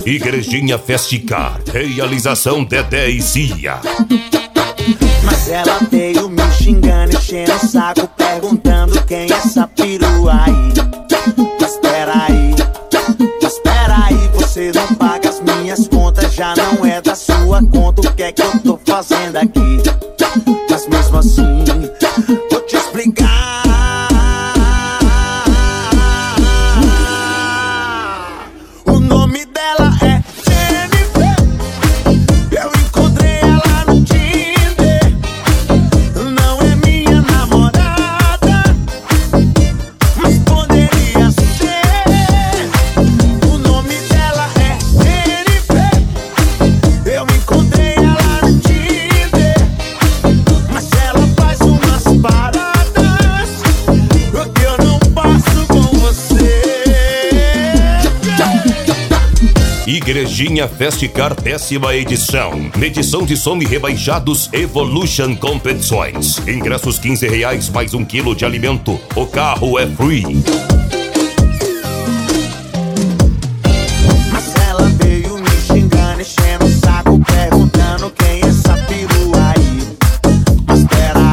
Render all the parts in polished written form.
Igrejinha Festicar, realização Dedé e Cia. Mas ela veio me xingando, enchendo o saco, perguntando quem é essa perua aí. Mas peraí, você não paga as minhas contas, já não é da sua conta. O que é que eu tô fazendo aqui? Mas mesmo assim, vou te explicar. O nome dela é Jennifer. Eu encontrei ela no Tinder. Não é minha namorada, mas poderia ser. O nome dela é Jennifer. Eu encontrei ela no Tinder, mas ela faz umas paradas que eu não passo com você. Igrejinha Festicar, 10ª edição. Medição de som e rebaixados Evolution Competições. Ingressos R$15 mais 1 quilo de alimento. O carro é free. Mas ela veio me xingando, enchendo o saco, perguntando quem é essa perua aí. Mas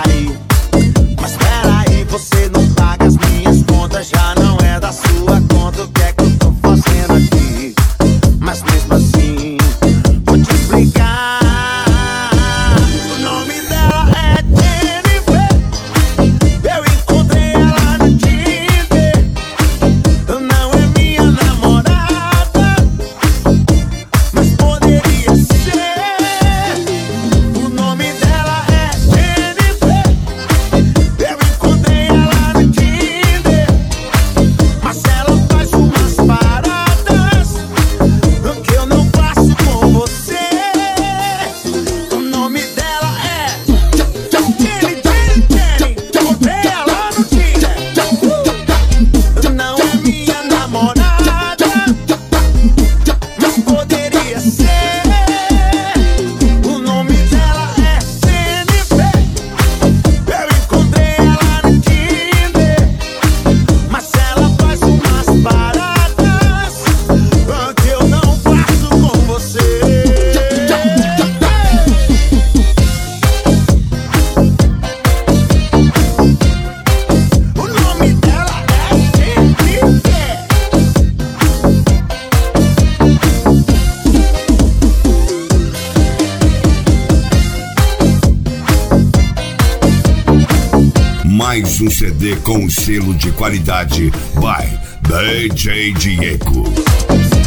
peraí, você não paga as minhas contas, já não é da sua conta. O que é que eu tô fazendo aqui? Mas mesmo assim, vou te explicar. O nome dela é Jennifer. Eu encontrei ela no Tinder. Não é minha namorada, mas poderia ser. O nome dela é Jennifer. Eu encontrei ela no Tinder, mas ela faz umas paradas que eu não faço com você. O nome dela é Jenny. Encontrei ela no Tinder. Não é minha namorada, mas poderia ser. O nome dela é Jennifer. Eu encontrei ela no Tinder, mas ela faz umas paradas que eu não faço com você. O nome dela é Jennifer. Mais um CD com o selo de qualidade by DJ Diego.